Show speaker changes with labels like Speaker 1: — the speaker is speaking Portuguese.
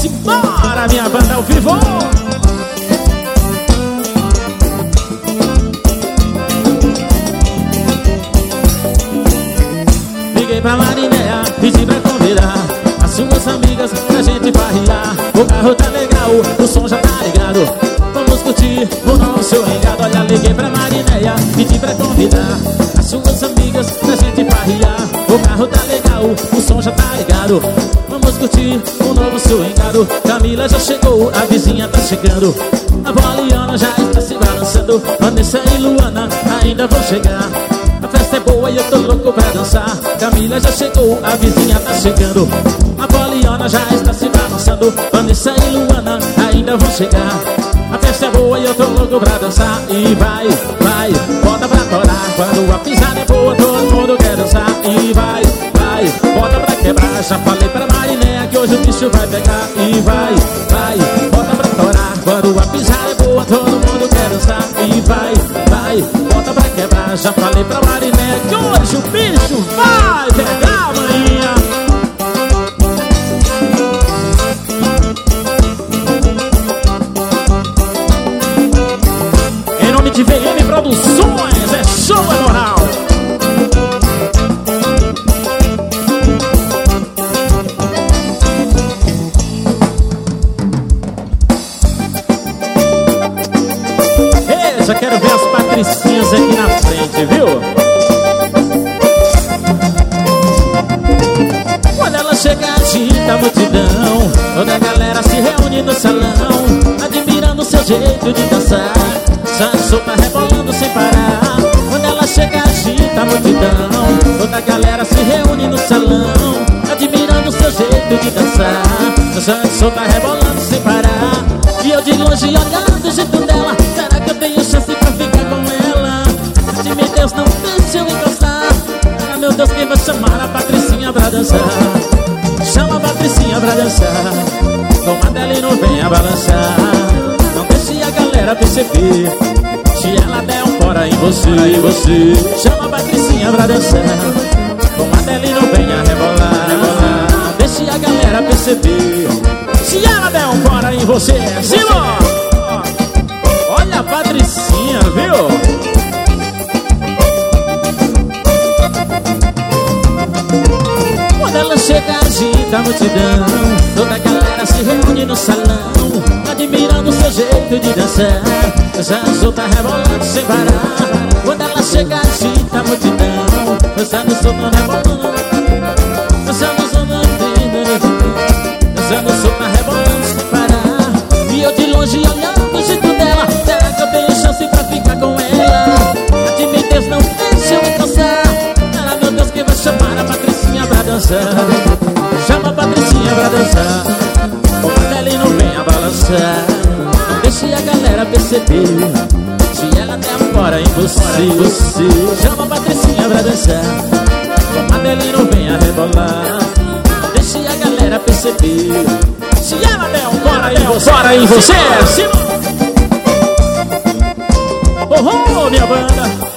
Speaker 1: Simbora, minha banda ao vivo. Liguei pra Marinéia, pedi pra convidar as suas amigas pra gente farrear. O carro tá legal, o som já tá ligado. Vamos curtir o nosso engado. Olha, liguei pra Marinéia, pedi pra convidar as suas amigas pra gente farrear. O carro tá legal, o som já tá ligado. Vamos curtir o novo swingado. Camila já chegou, a vizinha tá chegando. A Poliana já está se balançando. Vanessa e Luana ainda vão chegar. A festa é boa e eu tô louco pra dançar. Camila já chegou, a vizinha tá chegando. A Poliana já está se balançando. Vanessa e Luana ainda vão chegar. A festa é boa e eu tô louco pra dançar. E vai, vai, bota pra torar. Quando a pisada é boa, todo mundo quer dançar. E vai, vai, bota pra quebrar. Já falei pra Marinéia que hoje o bicho vai pegar. E vai, vai, bota pra torar. Quando a pisada é boa, todo mundo quer dançar. E vai, vai, bota pra quebrar. Já falei pra Marinéia que hoje o bicho vai pegar, maninha. Em nome de VM Produções, é show, é moral. Já quero ver as patricinhas aqui na frente, viu? Quando ela chega, agita a multidão. Toda a galera se reúne no salão, admirando seu jeito de dançar. Sai solta, rebolando sem parar. Quando ela chega, agita a multidão. Toda a galera se reúne no salão, admirando seu jeito de dançar. Sai solta, rebolando sem parar. E eu de longe olhando o jeito dela. Será que eu tenho chance pra ficar com ela? De meu Deus, não deixe eu encostar. Ah, meu Deus, quem vai chamar a Patricinha pra dançar? Chama a Patricinha pra dançar. Toma dela e não venha balançar. Não deixe a galera perceber. Se ela der um fora em você, chama a Patricinha pra dançar. Toma dela e não venha rebolar. Não deixe a galera perceber. Se ela der um fora em você, Simão! Olha a Patricinha, viu? Quando ela chega, agita a multidão. Toda a galera se reúne no salão, admirando seu jeito de dançar. Já solta, rebolando sem parar. Quando ela chega, agita a multidão. Dançando, solta, rebolando. Dançando, solta, dançando, solta, rebolando sem parar. E eu de longe olhando o jeito dela. Será que eu tenho chance pra ficar com ela? A timidez não deixa eu encostar. Ah, meu Deus, quem vai chamar a Patricinha pra dançar? Chama a Patricinha pra dançar. Toma dela e não venha balançar. Não deixe a galera perceber. Se ela der fora em você, chama a Patricinha pra dançar. Toma dela e não venha rebolar. Não deixe a galera perceber. Se ela der fora em você, Simão! Oh, minha banda!